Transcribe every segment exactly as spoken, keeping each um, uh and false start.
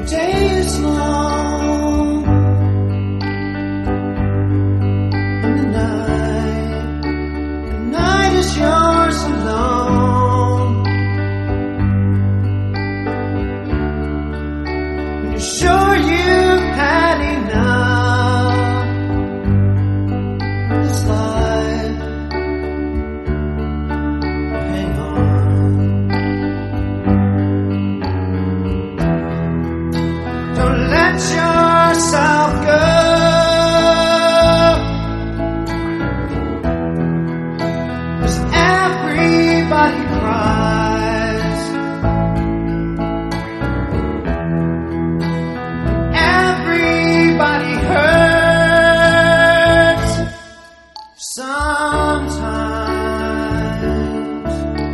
day is long and the night, the night is yours alone. When you're sure you've had enough of this life, hang on. Don't let yourself go, 'cause everybody cries, everybody hurts sometimes.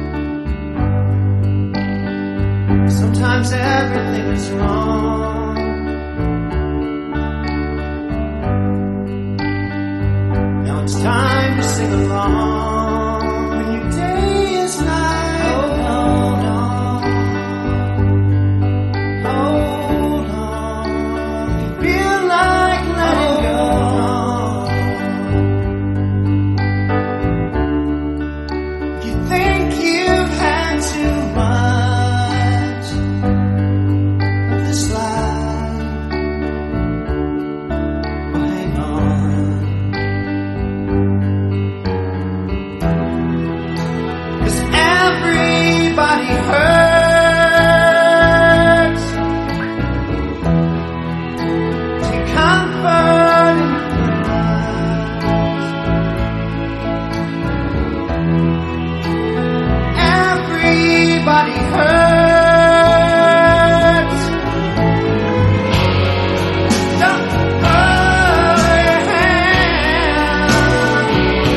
Sometimes everything is wrong. Now it's time to sing along. When your day is night, hold on, hold on. You feel like letting go. You think you've had too much of this life. Well, hang on. 'Cause everybody hurts. Take comfort in your lives. Everybody hurts. Don't throw your hand.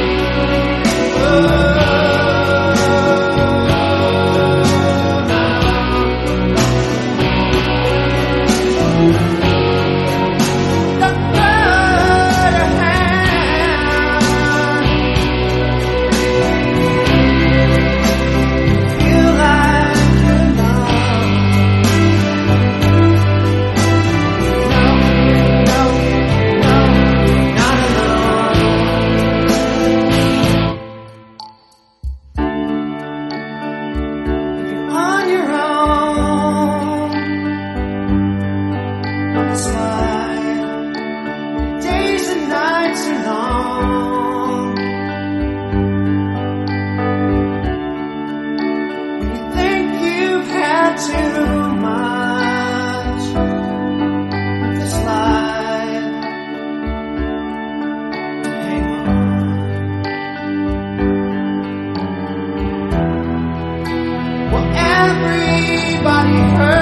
Don't throw your hand. Feel like you're loved. No, no, no, not alone. If you're on your own on this life, days and nights are long. When you think you've had too much of this life, hang on. Well, everybody hurts.